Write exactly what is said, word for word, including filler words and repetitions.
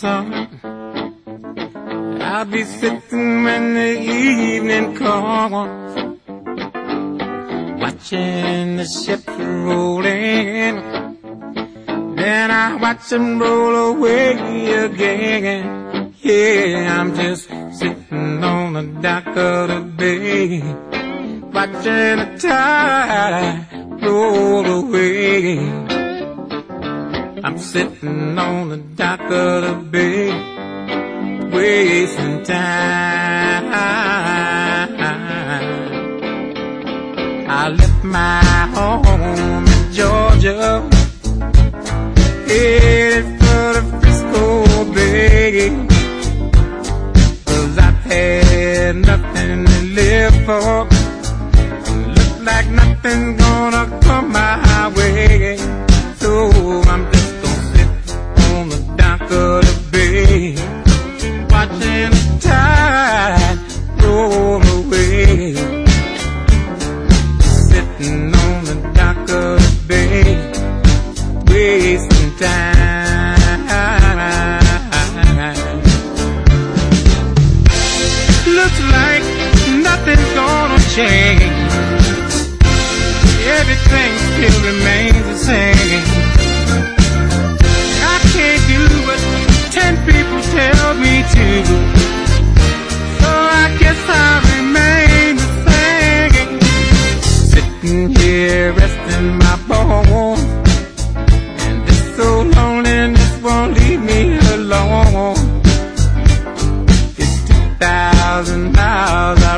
sun. I'll be sitting when the evening comes, watching the ships rolling. Then I watch them roll away again. Yeah, I'm just sitting on the dock of the bay, watching the tide roll away. I'm sitting on the dock of the bay, wasting time. I left my home in Georgia, headed for the Frisco Bay, 'cause I've had nothing to live for. Looks like nothing's gonna come my way, so I'm just gonna sit on the dock of the bay, watching the tide roll away. Sitting on the dock of the bay, wasting time. Looks like nothing's gonna change. Everything still remains the same. I can't do what ten people tell me to, so I guess I remain the same. Sitting here resting my bones, and it's so lonely and this won't leave me alone. It's two thousand miles